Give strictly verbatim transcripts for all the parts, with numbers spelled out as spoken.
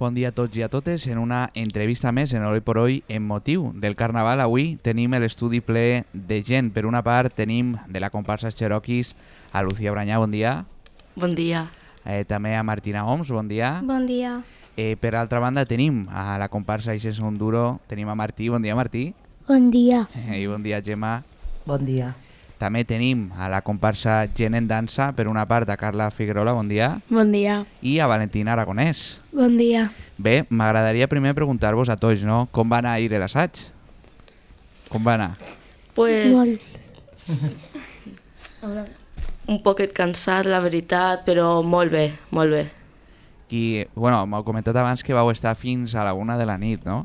Bon dia a tots i a totes. En una entrevista més en Hoy por Hoy en motiu del Carnaval, avui tenim l'estudi ple de gent. Per una part tenim de la comparsa Cherokees a Lucía Branyà, bon dia. Bon dia. Eh, també a Martina Oms, bon dia. Bon dia. Eh, per altra banda tenim a la comparsa Ixes Onduro, tenim a Martí, bon dia Martí. Bon dia. Eh, I bon dia Gemma. Bon dia. També tenim a la comparsa Gent en Dansa, per una part a Carla Figuerola, bon dia. Bon dia. I a Valentina Aragonès. Bon dia. Bé, m'agradaria primer preguntar-vos a tots, no? Com va anar ahir l'assaig? Com va anar? Pues... Molt. un poquet cansat, la veritat, però molt bé, molt bé. I, bueno, m'heu comentat abans que vau estar fins a la una de la nit, no?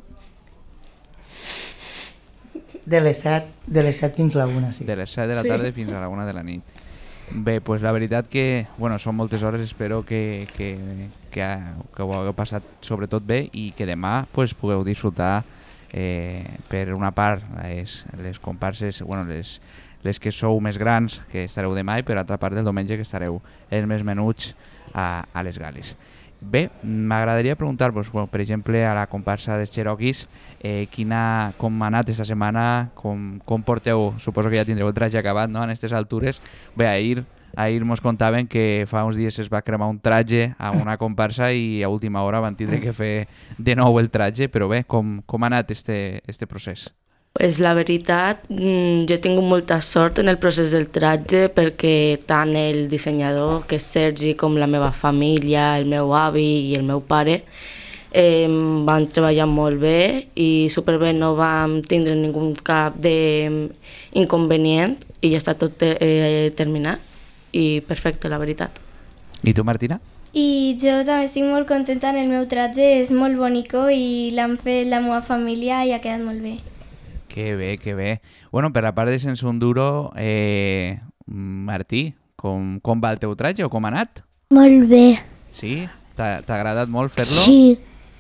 De les set, de les set fins a la una, sí. De les set de la Sí. tarda fins a la una de la nit. Bé, pues la veritat que, bueno, són moltes hores, espero que, que, que, que ho hagueu passat sobretot bé i que demà pues, pugueu disfrutar eh, per una part les, les comparses, bueno, les, les que sou més grans, que estareu demà, i per altra part del diumenge, que estareu els més menuts a, a les Gal·les. Bé, m'agradaria preguntar-vos, bueno, per exemple, a la comparsa dels Cherokees, eh, quina, com ha anat esta setmana, com, com porteu, suposo que ja tindreu el traje acabat, no?, en aquestes altures. Bé, ahir, ahir mos contaven que fa uns dies es va cremar un traje a una comparsa i a última hora van tindre que fer de nou el traje, però bé, com, com ha anat este, este procés? Pues la veritat, mm, jo he tingut molta sort en el procés del traje perquè tant el dissenyador, que és Sergi, com la meva família, el meu avi i el meu pare, eh, van treballar molt bé i superbé, no vam tindre ningú cap d'inconvenient i ja està tot eh, terminat i perfecte, la veritat. I tu, Martina? I jo també estic molt contenta en el meu traje, és molt bonico i l'han fet la meva família i ha quedat molt bé. Que bé, que bé. Bueno, per la part de Sense Onduro, eh, Martí, com, com va el teu traje o com ha anat? Molt bé. Sí? T'ha agradat molt fer-lo? Sí.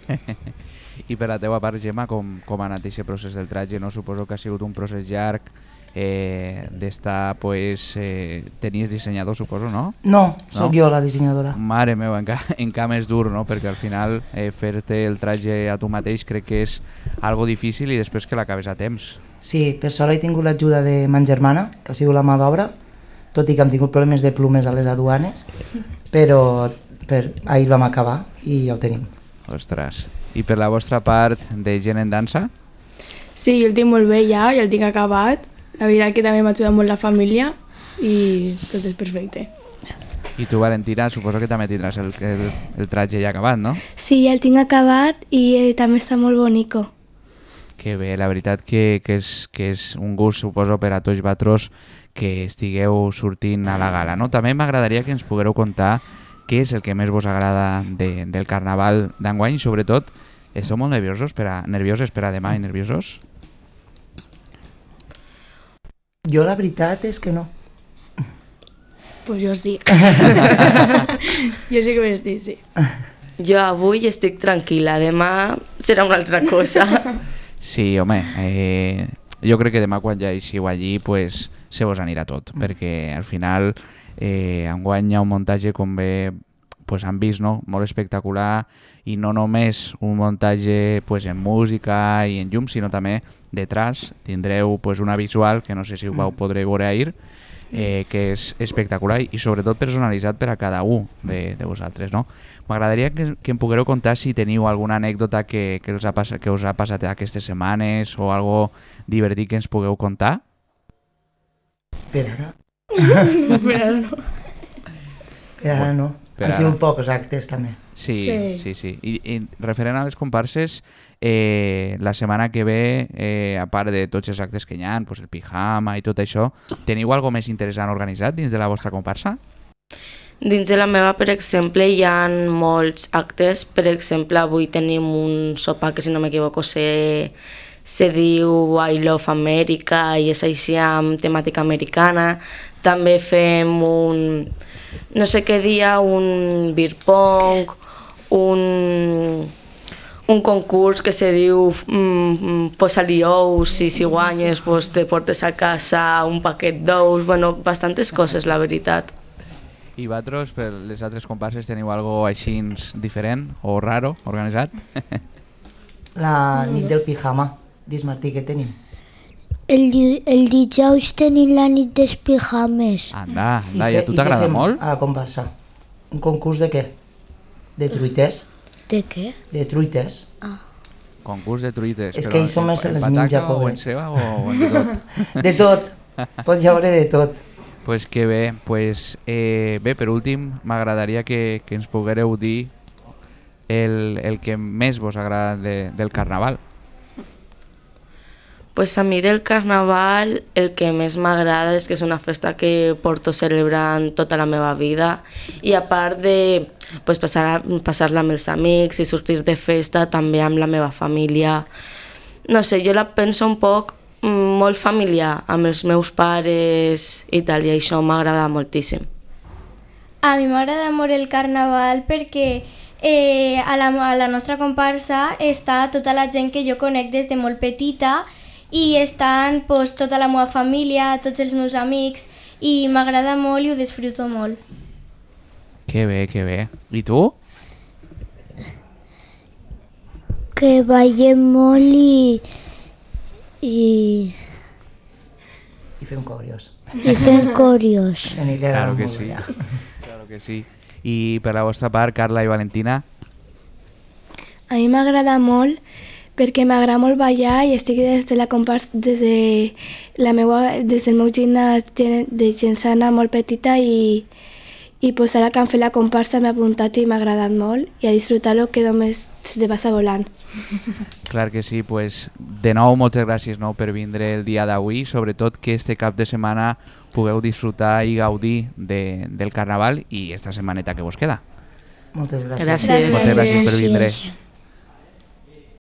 I per la teva part, Gemma, com, com ha anat aquest procés del traje? No? Suposo que ha sigut un procés llarg eh, d'estar, pues, eh, tenies dissenyador, suposo, no? No, sóc No? jo la dissenyadora. Mare meva, encara, encara més dur, no? Perquè al final eh, fer-te el traje a tu mateix crec que és algo difícil i després que l'acabes a temps. Sí, per sort he tingut l'ajuda de ma germana, que ha sigut la mà d'obra, tot i que hem tingut problemes de plomes a les aduanes, però per, ahir vam acabar i ja ho tenim. Ostres. I per la vostra part de Gent en Dansa? Sí, jo el tinc molt bé ja, ja el tinc acabat. La veritat que també m'ha ajudat molt la família i tot és perfecte. I tu, Valentina, suposo que també tindràs el, el, el traje ja acabat, no? Sí, ja el tinc acabat i eh, també està molt bonico. Que bé, la veritat que, que, és, que és un gust, suposo, per a tots vosaltres que estigueu sortint a la gala, no? També m'agradaria que ens poguereu contar què és el que més vos agrada de, del Carnaval d'enguany i, sobretot, esteu molt nerviosos per a, nervioses per a demà i nerviosos? Jo la veritat és que no. Pues jo sí. Jo sí que ho estic, sí. Jo avui estic tranquil·la, demà serà una altra cosa. Sí, home, eh, jo crec que demà quan ja eixiu allí pues, se vos anirà tot, perquè al final eh, enguany hi ha un muntatge, com bé pues, han vist, no? Molt espectacular, i no només un muntatge pues, en música i en llum, sinó també detrás tindreu pues, una visual, que no sé si ho vau poder veure ahir, eh, que és espectacular i sobretot personalitzat per a cada un de, de vosaltres, no? M'agradaria que, que em poguereu contar si teniu alguna anècdota que, que, us ha passat, que us ha passat aquestes setmanes o algo divertit que ens pugueu contar. Per ara, Per ara no. per ara no. Per Han ara. sigut pocs actes també. Sí, sí, sí. Sí. I, i referent a les comparses, eh, la setmana que ve, eh, a part de tots els actes que hi ha, pues el pijama i tot això, teniu alguna més interessant organitzat dins de la vostra comparsa? Dins de la meva, per exemple, hi ha molts actes. Per exemple, avui tenim un sopar que, si no m'equivoco, se, se diu I Love America i és així amb temàtica americana. També fem un, no sé què dia, un beer pong, un, un concurs que se diu mm, posa-li ous i si guanyes pues, te portes a casa un paquet d'ous. Bueno, bastantes coses, la veritat. I vosaltres, per les altres comparses, teniu algo així diferent o raro organitzat? La nit del pijama. Dis, Martí, què tenim? El, di- el dijous tenim la nit dels pijames. Anda, I anda, i fe- a tu i què t'agrada fem molt? A la comparsa. Un concurs de què? De truites. De què? De truites. Concurs de truites. És però que ells som en- més se en les pataca menja, o pobre. en ceba o en de tot? De tot. Pot llaure de tot. Pues que bé, pues, eh, bé, per últim, m'agradaria que, que ens poguéreu dir el, el que més vos agrada de, del carnaval. Pues a mi del carnaval el que més m'agrada és que és una festa que porto celebrant tota la meva vida i a part de pues, passar, passar-la amb els amics i sortir de festa també amb la meva família. No sé, jo la penso un poc mm, molt familiar amb els meus pares i tal i això m'agrada moltíssim. A mi m'agrada molt el carnaval perquè eh, a, la, a la nostra comparsa està tota la gent que jo conec des de molt petita i estan pues, tota la meva família, tots els meus amics i m'agrada molt i ho disfruto molt. Que bé, que bé. I tu? Que ballem molt i... i... I fem còrios. i fem còrios. A mi li agrada Claro que molt sí. ballar. Claro que sí. I per la vostra part, Carla i Valentina? A mi m'agrada molt perquè m'agrada molt ballar i estic des de la comparsa, des, de la meua, des del meu gimnàs de gent sana molt petita i, i pues ara que han fet la comparsa m'he apuntat i m'ha agradat molt i a disfrutar-lo que només se passa volant. Clar que sí, pues de nou moltes gràcies no, per vindre el dia d'avui, sobretot que este cap de setmana pugueu disfrutar i gaudir de, del carnaval i esta setmaneta que vos queda. Moltes gràcies. Gràcies. Moltes gràcies per vindre. Gràcies.